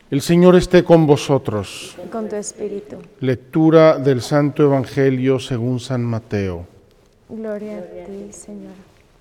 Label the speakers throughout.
Speaker 1: El Señor esté con vosotros.
Speaker 2: Y con tu espíritu.
Speaker 1: Lectura del Santo Evangelio según San Mateo.
Speaker 2: Gloria a ti, Señor.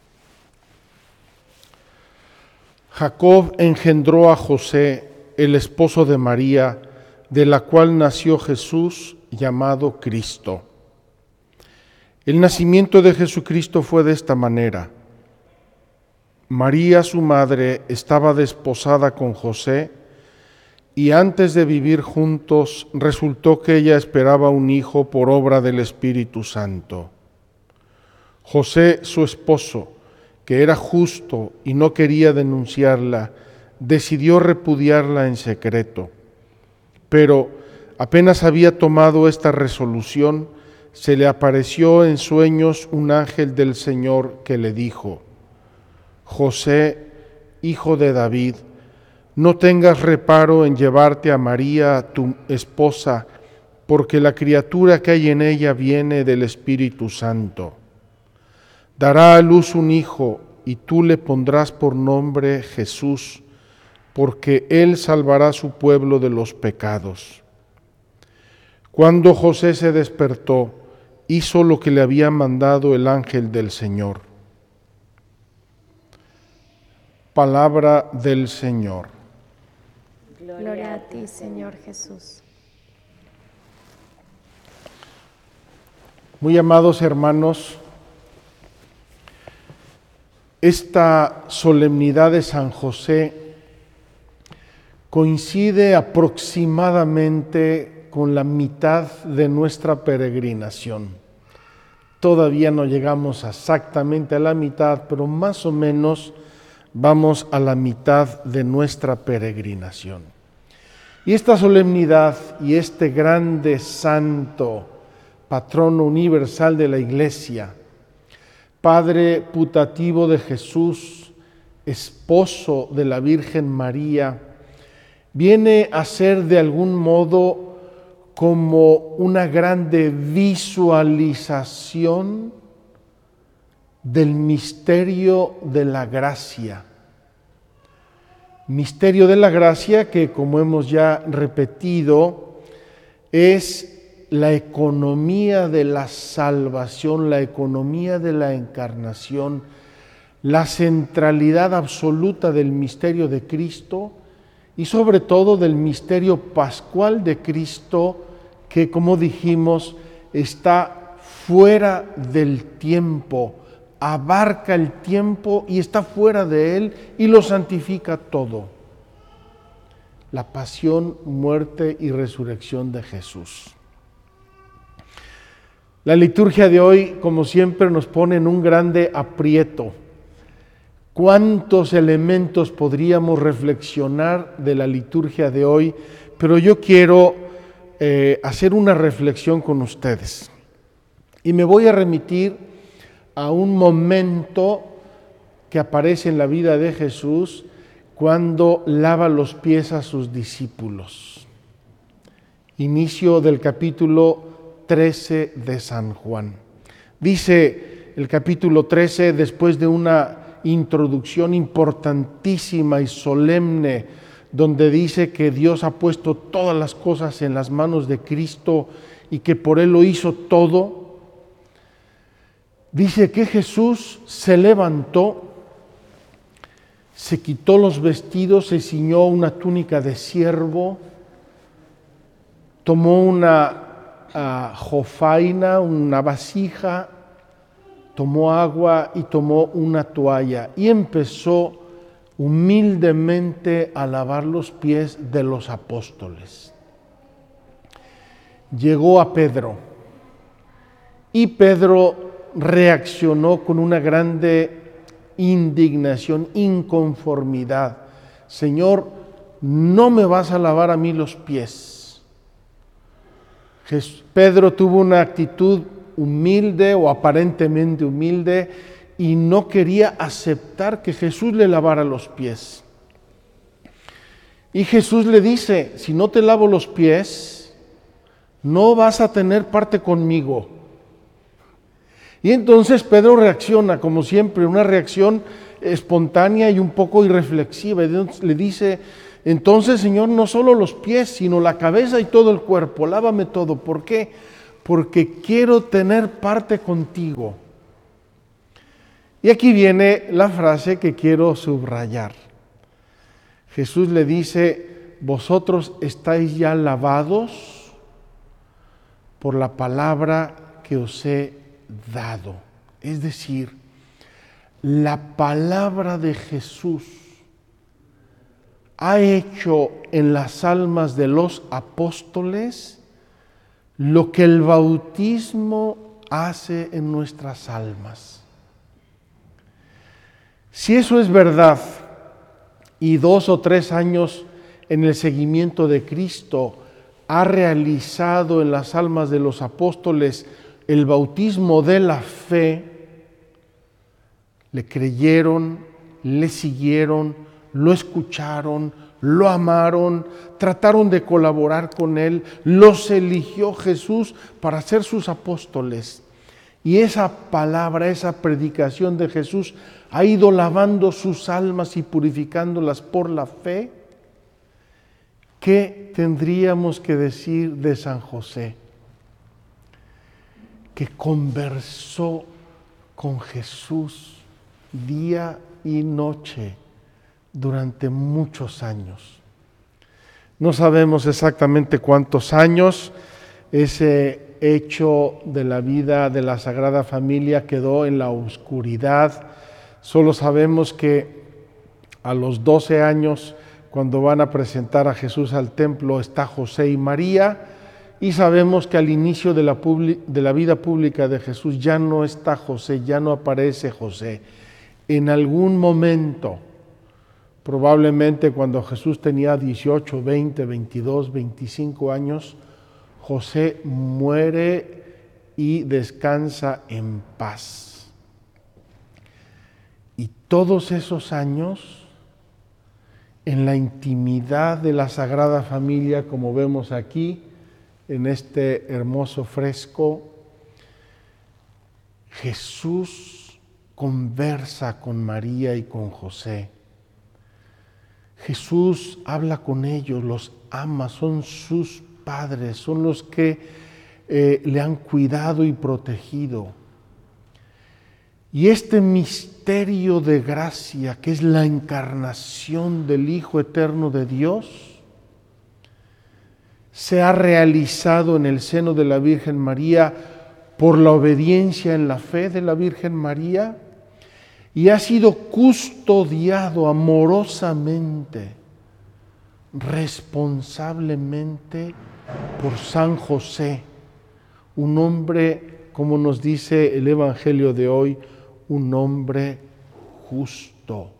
Speaker 1: Jacob engendró a José, el esposo de María, de la cual nació Jesús, llamado Cristo. El nacimiento de Jesucristo fue de esta manera. María, su madre, estaba desposada con José, y antes de vivir juntos resultó que ella esperaba un hijo por obra del Espíritu Santo. José, su esposo, que era justo y no quería denunciarla, decidió repudiarla en secreto. Pero apenas había tomado esta resolución, se le apareció en sueños un ángel del Señor que le dijo: José, hijo de David, no tengas reparo en llevarte a María, tu esposa, porque la criatura que hay en ella viene del Espíritu Santo. Dará a luz un hijo, y tú le pondrás por nombre Jesús, porque él salvará a su pueblo de los pecados. Cuando José se despertó, hizo lo que le había mandado el ángel del Señor. Palabra del Señor.
Speaker 2: Gloria a ti, Señor Jesús.
Speaker 1: Muy amados hermanos, esta solemnidad de San José coincide aproximadamente con la mitad de nuestra peregrinación. Todavía no llegamos exactamente a la mitad, pero más o menos vamos a la mitad de nuestra peregrinación. Y esta solemnidad y este grande santo, patrono universal de la Iglesia, Padre putativo de Jesús, esposo de la Virgen María, viene a ser de algún modo como una grande visualización del misterio de la gracia. Misterio de la gracia que, como hemos ya repetido, es la economía de la salvación, la economía de la encarnación, la centralidad absoluta del misterio de Cristo y sobre todo del misterio pascual de Cristo que, como dijimos, está fuera del tiempo, abarca el tiempo y está fuera de él y lo santifica todo. La pasión, muerte y resurrección de Jesús. La liturgia de hoy, como siempre, nos pone en un grande aprieto. ¿Cuántos elementos podríamos reflexionar de la liturgia de hoy? Pero yo quiero hacer una reflexión con ustedes. Y me voy a remitir a un momento que aparece en la vida de Jesús cuando lava los pies a sus discípulos. Inicio del capítulo 13 de San Juan. Dice el capítulo 13, después de una introducción importantísima y solemne, donde dice que Dios ha puesto todas las cosas en las manos de Cristo y que por Él lo hizo todo, dice que Jesús se levantó, se quitó los vestidos, se ciñó una túnica de siervo, tomó una jofaina, una vasija, tomó agua y tomó una toalla y empezó humildemente a lavar los pies de los apóstoles. Llegó a Pedro y Pedro reaccionó con una grande indignación, inconformidad. Señor, no me vas a lavar a mí los pies. Pedro tuvo una actitud humilde o aparentemente humilde y no quería aceptar que Jesús le lavara los pies. Y Jesús le dice: si no te lavo los pies, no vas a tener parte conmigo. Y entonces Pedro reacciona, como siempre, una reacción espontánea y un poco irreflexiva. Y le dice: Entonces, Señor, no solo los pies, sino la cabeza y todo el cuerpo, lávame todo. ¿Por qué? Porque quiero tener parte contigo. Y aquí viene la frase que quiero subrayar. Jesús le dice, vosotros estáis ya lavados por la palabra que os he dado. Es decir, la palabra de Jesús ha hecho en las almas de los apóstoles lo que el bautismo hace en nuestras almas. Si eso es verdad, y 2 o 3 años en el seguimiento de Cristo ha realizado en las almas de los apóstoles el bautismo de la fe, le creyeron, le siguieron, lo escucharon, lo amaron, trataron de colaborar con él, los eligió Jesús para ser sus apóstoles. Y esa palabra, esa predicación de Jesús ha ido lavando sus almas y purificándolas por la fe. ¿Qué tendríamos que decir de San José? Que conversó con Jesús día y noche durante muchos años. No sabemos exactamente cuántos años. Ese hecho de la vida de la Sagrada Familia quedó en la oscuridad. Solo sabemos que a los 12 años, cuando van a presentar a Jesús al templo, está José y María, y sabemos que al inicio de la vida pública de Jesús ya no está José, ya no aparece José. En algún momento, probablemente cuando Jesús tenía 18, 20, 22, 25 años, José muere y descansa en paz. Y todos esos años, en la intimidad de la Sagrada Familia, como vemos aquí, en este hermoso fresco, Jesús conversa con María y con José. Jesús habla con ellos, los ama, son sus padres, son los que le han cuidado y protegido. Y este misterio de gracia, que es la encarnación del Hijo Eterno de Dios, se ha realizado en el seno de la Virgen María por la obediencia en la fe de la Virgen María y ha sido custodiado amorosamente, responsablemente por San José, un hombre, como nos dice el Evangelio de hoy, un hombre justo.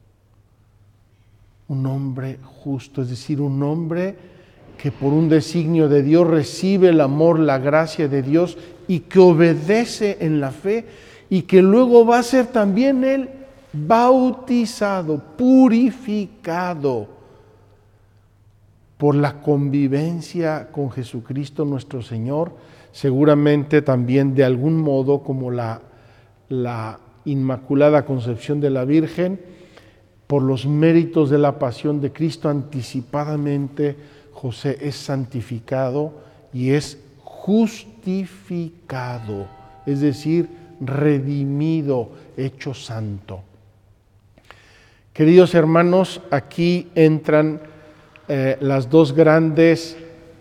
Speaker 1: Un hombre justo, es decir, un hombre que por un designio de Dios recibe el amor, la gracia de Dios y que obedece en la fe y que luego va a ser también él bautizado, purificado por la convivencia con Jesucristo nuestro Señor, seguramente también de algún modo como la Inmaculada Concepción de la Virgen, por los méritos de la pasión de Cristo anticipadamente, José es santificado y es justificado, es decir, redimido, hecho santo. Queridos hermanos, aquí entran las dos grandes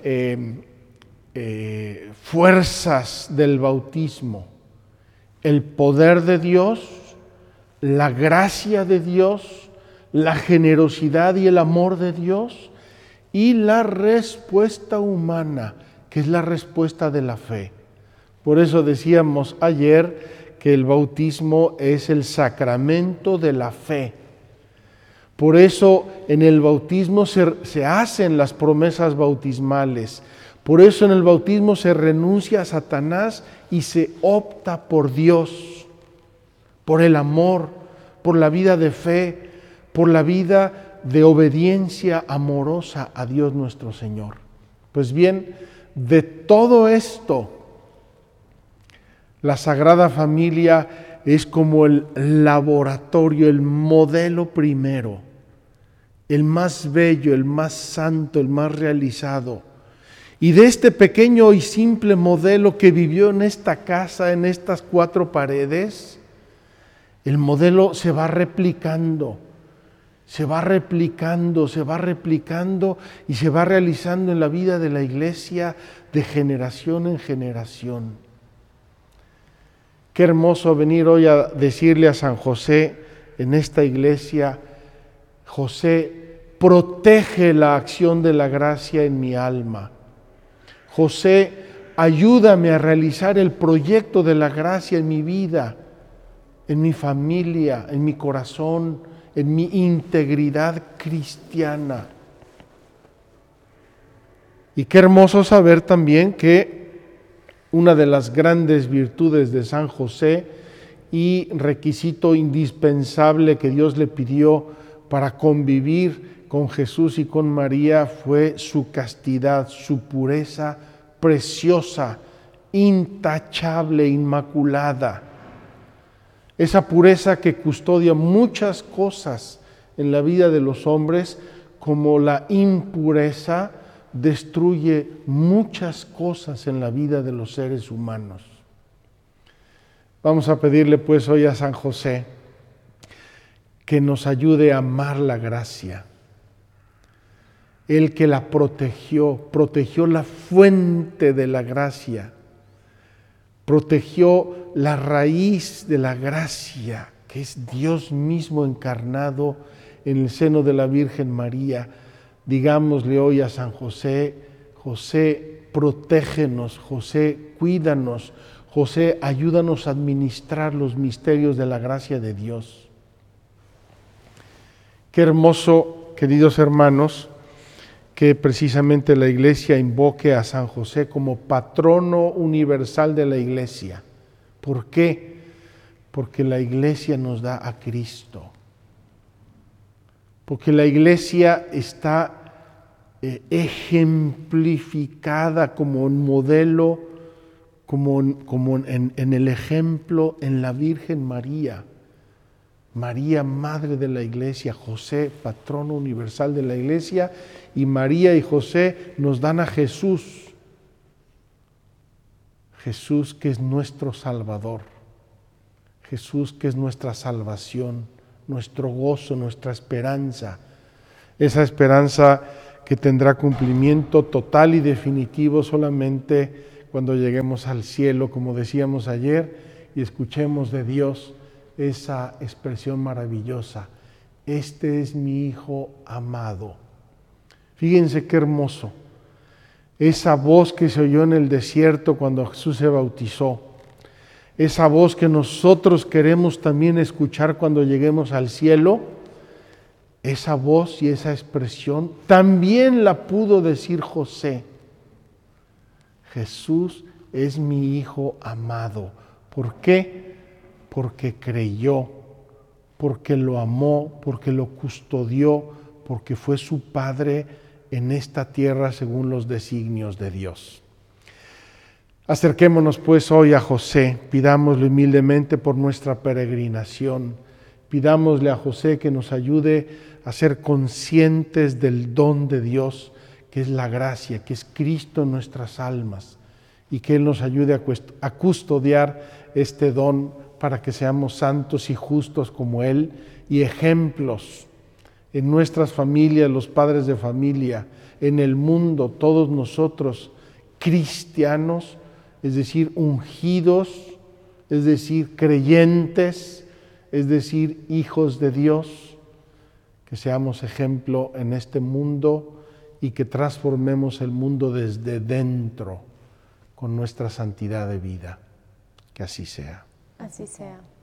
Speaker 1: fuerzas del bautismo: el poder de Dios, la gracia de Dios, la generosidad y el amor de Dios, y la respuesta humana, que es la respuesta de la fe. Por eso decíamos ayer que el bautismo es el sacramento de la fe. Por eso en el bautismo se hacen las promesas bautismales. Por eso en el bautismo se renuncia a Satanás y se opta por Dios, por el amor, por la vida de fe, por la vida de obediencia amorosa a Dios nuestro Señor. Pues bien, de todo esto, la Sagrada Familia es como el laboratorio, el modelo primero el más bello, el más santo, el más realizado. Y de este pequeño y simple modelo que vivió en esta casa, en estas 4 paredes, el modelo se va replicando, se va replicando y se va realizando en la vida de la iglesia de generación en generación. Qué hermoso venir hoy a decirle a San José en esta iglesia: José, protege la acción de la gracia en mi alma. José, ayúdame a realizar el proyecto de la gracia en mi vida, en mi familia, en mi corazón, en mi integridad cristiana. Y qué hermoso saber también que una de las grandes virtudes de San José y requisito indispensable que Dios le pidió para convivir con Jesús y con María fue su castidad, su pureza preciosa, intachable, inmaculada. Esa pureza que custodia muchas cosas en la vida de los hombres, como la impureza destruye muchas cosas en la vida de los seres humanos. Vamos a pedirle pues hoy a San José que nos ayude a amar la gracia. Él que la protegió la fuente de la gracia, protegió la raíz de la gracia, que es Dios mismo encarnado en el seno de la Virgen María. Digámosle hoy a San José: José, protégenos, José, cuídanos, José, ayúdanos a administrar los misterios de la gracia de Dios. Qué hermoso, queridos hermanos, que precisamente la Iglesia invoque a San José como patrono universal de la Iglesia. ¿Por qué? Porque la Iglesia nos da a Cristo. Porque la Iglesia está ejemplificada como un modelo, como en el ejemplo en la Virgen María. María, Madre de la Iglesia, José, patrono universal de la Iglesia, y María y José nos dan a Jesús. Jesús que es nuestro Salvador, Jesús que es nuestra salvación, nuestro gozo, nuestra esperanza. Esa esperanza que tendrá cumplimiento total y definitivo solamente cuando lleguemos al cielo, como decíamos ayer, y escuchemos de Dios esa expresión maravillosa: este es mi Hijo amado. Fíjense qué hermoso. Esa voz que se oyó en el desierto cuando Jesús se bautizó, esa voz que nosotros queremos también escuchar cuando lleguemos al cielo, esa voz y esa expresión también la pudo decir José. Jesús es mi Hijo amado. ¿Por qué? Porque creyó, porque lo amó, porque lo custodió, porque fue su Padre en esta tierra según los designios de Dios. Acerquémonos pues hoy a José, pidámosle humildemente por nuestra peregrinación, pidámosle a José que nos ayude a ser conscientes del don de Dios, que es la gracia, que es Cristo en nuestras almas, y que Él nos ayude a custodiar este don para que seamos santos y justos como Él, y ejemplos en nuestras familias, los padres de familia, en el mundo, todos nosotros cristianos, es decir, ungidos, es decir, creyentes, es decir, hijos de Dios, que seamos ejemplo en este mundo y que transformemos el mundo desde dentro con nuestra santidad de vida. Que así sea.
Speaker 2: Así sea.